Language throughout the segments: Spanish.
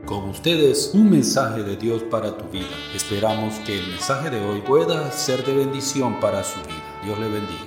Con ustedes, un mensaje de Dios para tu vida. Esperamos que el mensaje de hoy pueda ser de bendición para su vida. Dios le bendiga.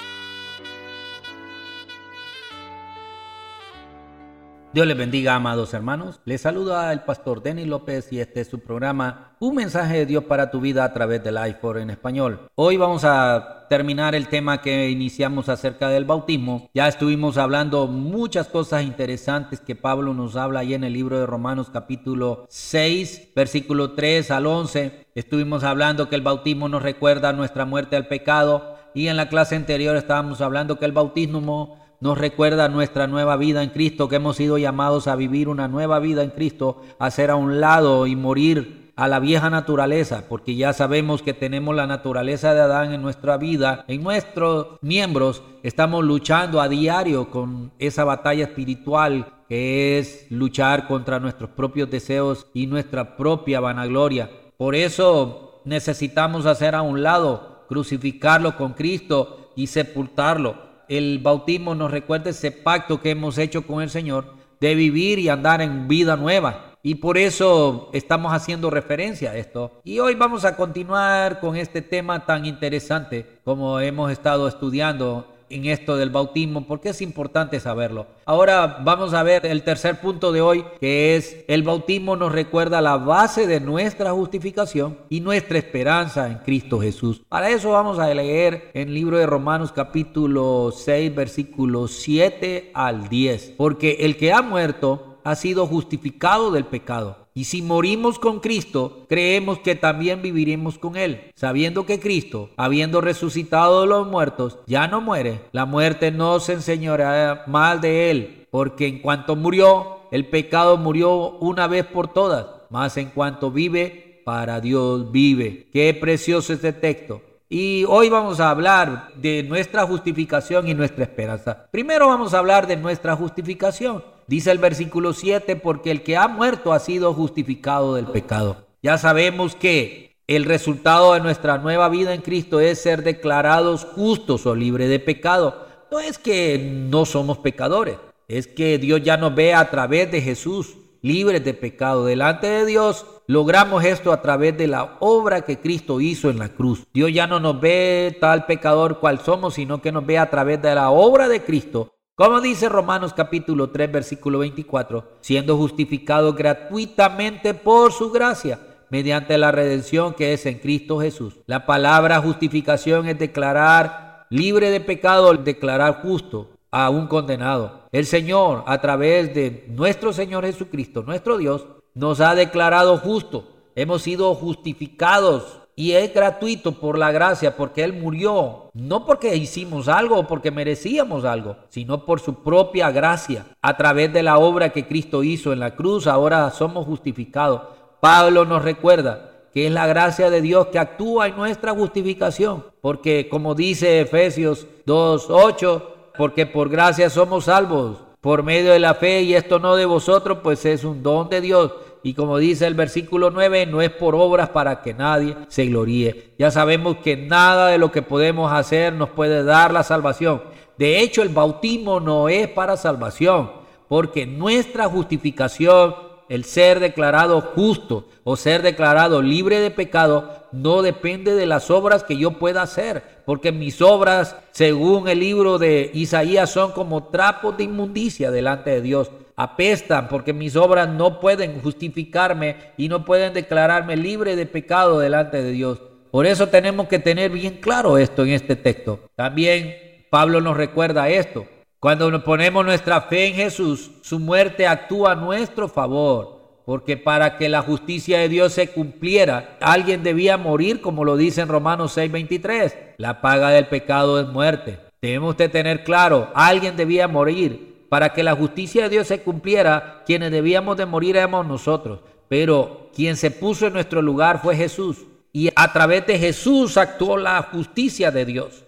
Dios les bendiga, amados hermanos. Les saluda el pastor Denis López y este es su programa, Un mensaje de Dios para tu vida a través del iPhone en español. Hoy vamos a terminar el tema que iniciamos acerca del bautismo. Ya estuvimos hablando muchas cosas interesantes que Pablo nos habla ahí en el libro de Romanos capítulo 6, versículo 3 al 11. Estuvimos hablando que el bautismo nos recuerda nuestra muerte al pecado y en la clase anterior estábamos hablando que el bautismo nos recuerda nuestra nueva vida en Cristo, que hemos sido llamados a vivir una nueva vida en Cristo, a hacer a un lado y morir a la vieja naturaleza, porque ya sabemos que tenemos la naturaleza de Adán en nuestra vida, en nuestros miembros. Estamos luchando a diario con esa batalla espiritual que es luchar contra nuestros propios deseos y nuestra propia vanagloria. Por eso necesitamos hacer a un lado, crucificarlo con Cristo y sepultarlo. El bautismo nos recuerda ese pacto que hemos hecho con el Señor de vivir y andar en vida nueva. Y por eso estamos haciendo referencia a esto. Y hoy vamos a continuar con este tema tan interesante como hemos estado estudiando en esto del bautismo, porque es importante saberlo. Ahora vamos a ver el tercer punto de hoy, que es el bautismo nos recuerda la base de nuestra justificación y nuestra esperanza en Cristo Jesús. Para eso vamos a leer en el libro de Romanos capítulo 6, versículos 7 al 10. Porque el que ha muerto ha sido justificado del pecado. Y si morimos con Cristo, creemos que también viviremos con Él, sabiendo que Cristo, habiendo resucitado de los muertos, ya no muere. La muerte no se enseñoreará más de Él, porque en cuanto murió, el pecado murió una vez por todas, mas en cuanto vive, para Dios vive. Qué precioso este texto. Y hoy vamos a hablar de nuestra justificación y nuestra esperanza. Primero vamos a hablar de nuestra justificación. Dice el versículo 7, porque el que ha muerto ha sido justificado del pecado. Ya sabemos que el resultado de nuestra nueva vida en Cristo es ser declarados justos o libres de pecado. No es que no somos pecadores, es que Dios ya nos ve a través de Jesús, libres de pecado. Delante de Dios logramos esto a través de la obra que Cristo hizo en la cruz. Dios ya no nos ve tal pecador cual somos, sino que nos ve a través de la obra de Cristo. Como dice Romanos capítulo 3, versículo 24, siendo justificados gratuitamente por su gracia, mediante la redención que es en Cristo Jesús. La palabra justificación es declarar libre de pecado, declarar justo a un condenado. El Señor, a través de nuestro Señor Jesucristo, nuestro Dios, nos ha declarado justos. Hemos sido justificados. Y es gratuito por la gracia, porque Él murió, no porque hicimos algo o porque merecíamos algo, sino por su propia gracia. A través de la obra que Cristo hizo en la cruz, ahora somos justificados. Pablo nos recuerda que es la gracia de Dios que actúa en nuestra justificación, porque como dice Efesios 2:8, porque por gracia somos salvos, por medio de la fe, y esto no de vosotros, pues es un don de Dios. Y como dice el versículo 9, no es por obras para que nadie se gloríe. Ya sabemos que nada de lo que podemos hacer nos puede dar la salvación. De hecho, el bautismo no es para salvación, porque nuestra justificación, el ser declarado justo o ser declarado libre de pecado, no depende de las obras que yo pueda hacer, porque mis obras, según el libro de Isaías, son como trapos de inmundicia delante de Dios. Apestan, porque mis obras no pueden justificarme y no pueden declararme libre de pecado delante de Dios. Por eso tenemos que tener bien claro esto en este texto. También Pablo nos recuerda esto. Cuando nos ponemos nuestra fe en Jesús, su muerte actúa a nuestro favor, porque para que la justicia de Dios se cumpliera, alguien debía morir, como lo dice en Romanos 6:23. La paga del pecado es muerte. Debemos de tener claro, alguien debía morir. Para que la justicia de Dios se cumpliera, quienes debíamos de morir éramos nosotros. Pero quien se puso en nuestro lugar fue Jesús. Y a través de Jesús actuó la justicia de Dios.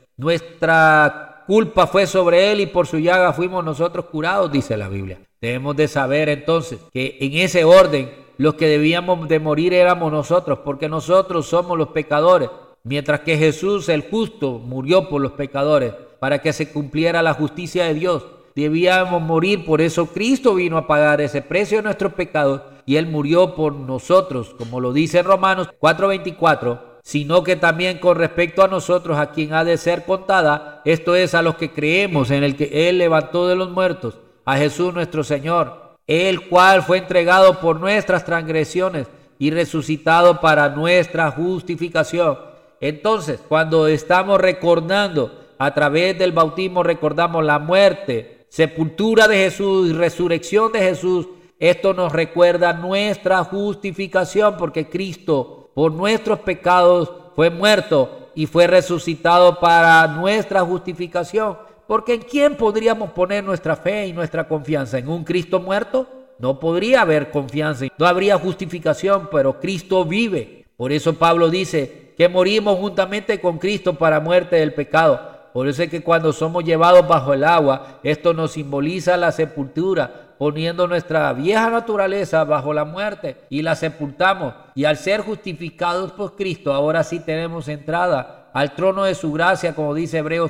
Nuestra culpa fue sobre Él y por su llaga fuimos nosotros curados, dice la Biblia. Debemos de saber entonces que en ese orden los que debíamos de morir éramos nosotros, porque nosotros somos los pecadores. Mientras que Jesús, el justo, murió por los pecadores para que se cumpliera la justicia de Dios. Debíamos morir, por eso Cristo vino a pagar ese precio de nuestros pecados y Él murió por nosotros, como lo dice Romanos 4:24, sino que también con respecto a nosotros, a quien ha de ser contada, esto es, a los que creemos en el que Él levantó de los muertos, a Jesús nuestro Señor, el cual fue entregado por nuestras transgresiones y resucitado para nuestra justificación. Entonces, cuando estamos recordando a través del bautismo, recordamos la muerte, sepultura de Jesús y resurrección de Jesús. Esto nos recuerda nuestra justificación, porque Cristo por nuestros pecados fue muerto y fue resucitado para nuestra justificación. Porque ¿en quién podríamos poner nuestra fe y nuestra confianza? ¿En un Cristo muerto? No podría haber confianza, no habría justificación, pero Cristo vive. Por eso Pablo dice que morimos juntamente con Cristo para muerte del pecado. Por eso es que cuando somos llevados bajo el agua, esto nos simboliza la sepultura, poniendo nuestra vieja naturaleza bajo la muerte y la sepultamos. Y al ser justificados por Cristo, ahora sí tenemos entrada al trono de su gracia, como dice Hebreos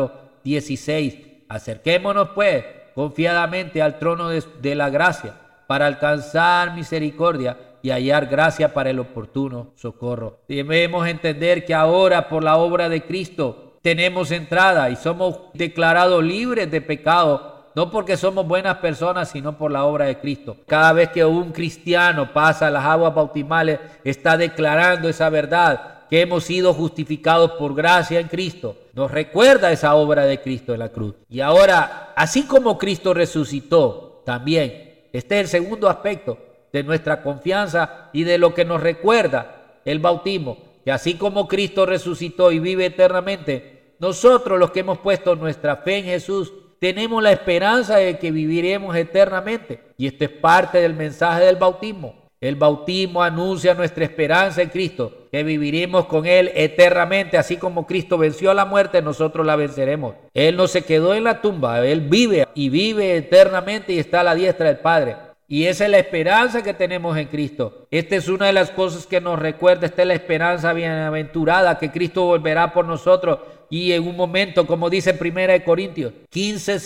4:16. Acerquémonos pues confiadamente al trono de la gracia para alcanzar misericordia y hallar gracia para el oportuno socorro. Debemos entender que ahora por la obra de Cristo tenemos entrada y somos declarados libres de pecado, no porque somos buenas personas, sino por la obra de Cristo. Cada vez que un cristiano pasa las aguas bautismales, está declarando esa verdad, que hemos sido justificados por gracia en Cristo. Nos recuerda esa obra de Cristo en la cruz. Y ahora, así como Cristo resucitó, también, este es el segundo aspecto de nuestra confianza y de lo que nos recuerda el bautismo, que así como Cristo resucitó y vive eternamente, nosotros los que hemos puesto nuestra fe en Jesús, tenemos la esperanza de que viviremos eternamente. Y esto es parte del mensaje del bautismo. El bautismo anuncia nuestra esperanza en Cristo, que viviremos con Él eternamente. Así como Cristo venció a la muerte, nosotros la venceremos. Él no se quedó en la tumba, Él vive y vive eternamente y está a la diestra del Padre. Y esa es la esperanza que tenemos en Cristo. Esta es una de las cosas que nos recuerda, esta es la esperanza bienaventurada, que Cristo volverá por nosotros. Y en un momento, como dice 1 Corintios 15,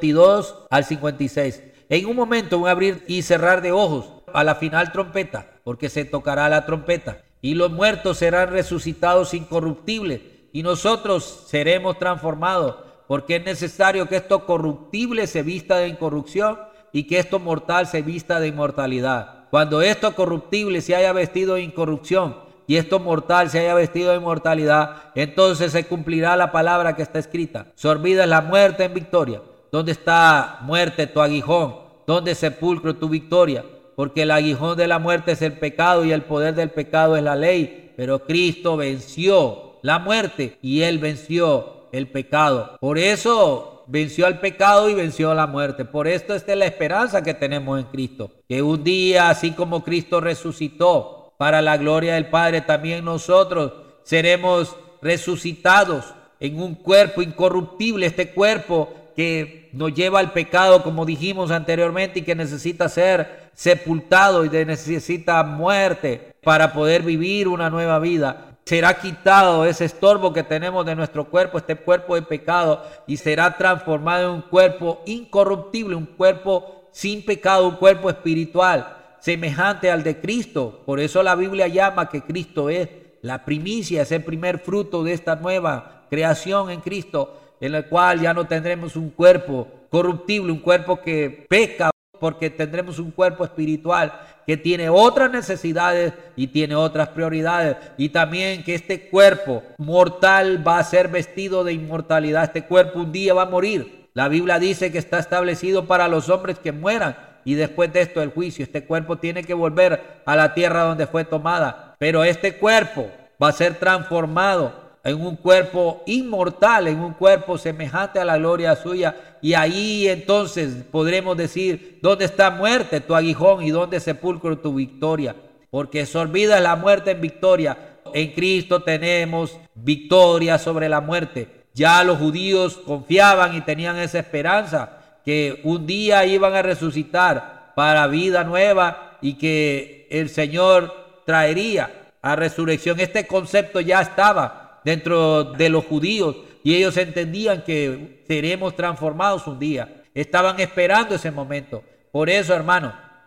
52 al 56, en un momento, un abrir y cerrar de ojos, a la final trompeta, porque se tocará la trompeta, y los muertos serán resucitados incorruptibles, y nosotros seremos transformados, porque es necesario que esto corruptible se vista de incorrupción, y que esto mortal se vista de inmortalidad. Cuando esto corruptible se haya vestido de incorrupción, y esto mortal se haya vestido de inmortalidad, entonces se cumplirá la palabra que está escrita: sorbida es la muerte en victoria. ¿Dónde está, muerte, tu aguijón? ¿Dónde, sepulcro, tu victoria? Porque el aguijón de la muerte es el pecado y el poder del pecado es la ley. Pero Cristo venció la muerte y Él venció el pecado. Por eso venció al pecado y venció a la muerte. Por esto esta es la esperanza que tenemos en Cristo. Que un día, así como Cristo resucitó para la gloria del Padre, también nosotros seremos resucitados en un cuerpo incorruptible. Este cuerpo que nos lleva al pecado, como dijimos anteriormente, y que necesita ser sepultado y necesita muerte para poder vivir una nueva vida. Será quitado ese estorbo que tenemos de nuestro cuerpo, este cuerpo de pecado, y será transformado en un cuerpo incorruptible, un cuerpo sin pecado, un cuerpo espiritual, semejante al de Cristo. Por eso la Biblia llama que Cristo es la primicia, es el primer fruto de esta nueva creación en Cristo, en el cual ya no tendremos un cuerpo corruptible, un cuerpo que peca, porque tendremos un cuerpo espiritual que tiene otras necesidades y tiene otras prioridades. Y también que este cuerpo mortal va a ser vestido de inmortalidad. Este cuerpo un día va a morir. La Biblia dice que está establecido para los hombres que mueran y después de esto el juicio. Este cuerpo tiene que volver a la tierra donde fue tomada. Pero este cuerpo va a ser transformado en un cuerpo inmortal, en un cuerpo semejante a la gloria suya. Y ahí entonces podremos decir: ¿dónde está, muerte, tu aguijón, y dónde, sepulcro, tu victoria? Porque sorbida es la muerte en victoria. En Cristo tenemos victoria sobre la muerte. Ya los judíos confiaban y tenían esa esperanza que un día iban a resucitar para vida nueva y que el Señor traería a resurrección. Este concepto ya estaba dentro de los judíos y ellos entendían que seremos transformados un día. Estaban esperando ese momento. Por eso, hermano,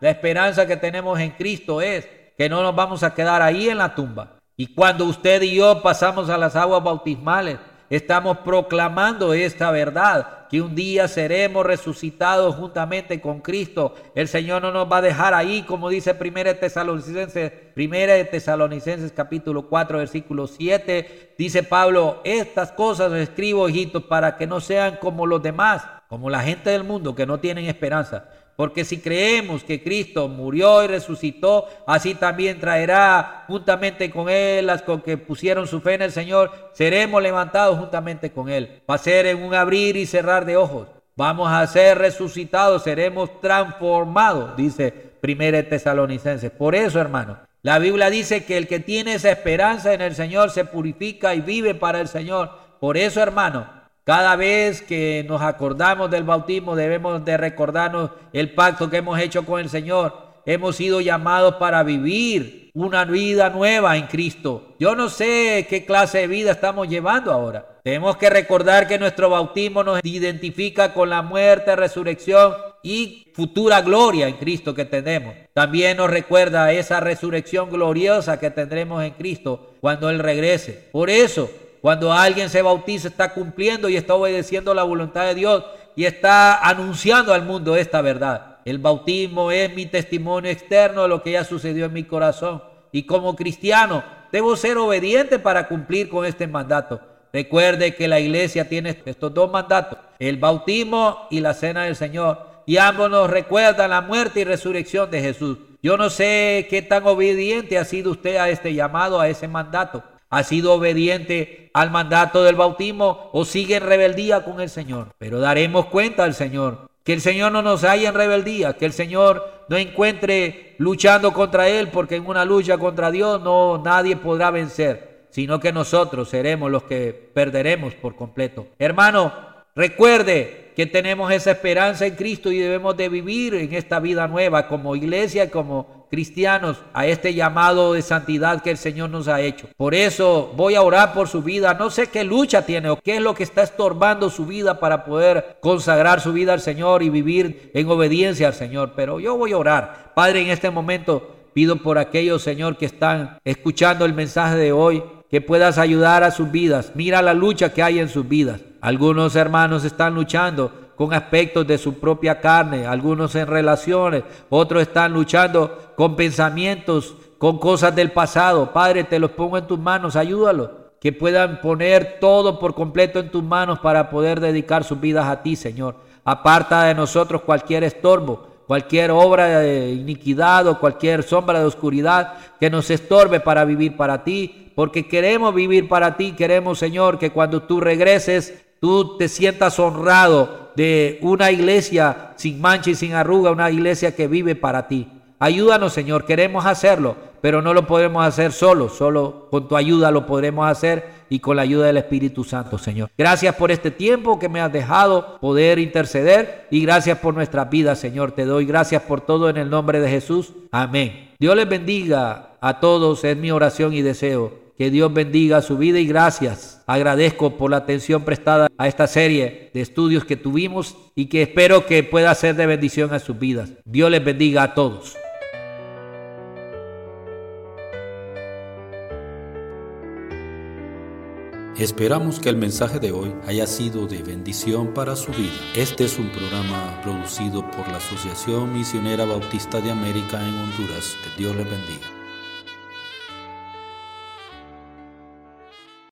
La esperanza que tenemos en Cristo es que no nos vamos a quedar ahí en la tumba. Y cuando usted y yo pasamos a las aguas bautismales, estamos proclamando esta verdad, que un día seremos resucitados juntamente con Cristo. El Señor no nos va a dejar ahí, como dice 1 de Tesalonicenses capítulo 4, versículo 7. Dice Pablo: estas cosas os escribo, hijitos, para que no sean como los demás, como la gente del mundo que no tienen esperanza. Porque si creemos que Cristo murió y resucitó, así también traerá juntamente con Él las con que pusieron su fe en el Señor. Seremos levantados juntamente con Él. Va a ser en un abrir y cerrar de ojos. Vamos a ser resucitados, seremos transformados, dice 1 Tesalonicenses. Por eso, hermano, la Biblia dice que el que tiene esa esperanza en el Señor se purifica y vive para el Señor. Por eso, hermano, cada vez que nos acordamos del bautismo, debemos de recordarnos el pacto que hemos hecho con el Señor. Hemos sido llamados para vivir una vida nueva en Cristo. Yo no sé qué clase de vida estamos llevando ahora. Tenemos que recordar que nuestro bautismo nos identifica con la muerte, resurrección y futura gloria en Cristo que tenemos. También nos recuerda esa resurrección gloriosa que tendremos en Cristo cuando Él regrese. Por eso, cuando alguien se bautiza, está cumpliendo y está obedeciendo la voluntad de Dios y está anunciando al mundo esta verdad. El bautismo es mi testimonio externo de lo que ya sucedió en mi corazón. Y como cristiano, debo ser obediente para cumplir con este mandato. Recuerde que la iglesia tiene estos dos mandatos: el bautismo y la cena del Señor. Y ambos nos recuerdan la muerte y resurrección de Jesús. Yo no sé qué tan obediente ha sido usted a este llamado, a ese mandato. ¿Ha sido obediente al mandato del bautismo o sigue en rebeldía con el Señor? Pero daremos cuenta al Señor. Que el Señor no nos haya en rebeldía, que el Señor no encuentre luchando contra Él, porque en una lucha contra Dios nadie podrá vencer, sino que nosotros seremos los que perderemos por completo. Hermano, recuerde que tenemos esa esperanza en Cristo y debemos de vivir en esta vida nueva como iglesia, como cristianos, a este llamado de santidad que el Señor nos ha hecho. Por eso voy a orar por su vida. No sé qué lucha tiene o qué es lo que está estorbando su vida para poder consagrar su vida al Señor y vivir en obediencia al Señor, pero yo voy a orar. Padre, en este momento pido por aquellos, Señor, que están escuchando el mensaje de hoy, que puedas ayudar a sus vidas. Mira la lucha que hay en sus vidas. Algunos hermanos están luchando con aspectos de su propia carne, algunos en relaciones, otros están luchando con pensamientos, con cosas del pasado. Padre, te los pongo en tus manos, ayúdalos, que puedan poner todo por completo en tus manos para poder dedicar sus vidas a ti, Señor. Aparta de nosotros cualquier estorbo, cualquier obra de iniquidad o cualquier sombra de oscuridad que nos estorbe para vivir para ti, porque queremos vivir para ti. Queremos, Señor, que cuando tú regreses, tú te sientas honrado de una iglesia sin mancha y sin arruga, una iglesia que vive para ti. Ayúdanos, Señor, queremos hacerlo, pero no lo podemos hacer solo con tu ayuda lo podremos hacer y con la ayuda del Espíritu Santo, Señor. Gracias por este tiempo que me has dejado poder interceder y gracias por nuestra vida, Señor. Te doy gracias por todo en el nombre de Jesús. Amén. Dios les bendiga a todos, es mi oración y deseo. Que Dios bendiga su vida y gracias. Agradezco por la atención prestada a esta serie de estudios que tuvimos y que espero que pueda ser de bendición a sus vidas. Dios les bendiga a todos. Esperamos que el mensaje de hoy haya sido de bendición para su vida. Este es un programa producido por la Asociación Misionera Bautista de América en Honduras. Que Dios les bendiga.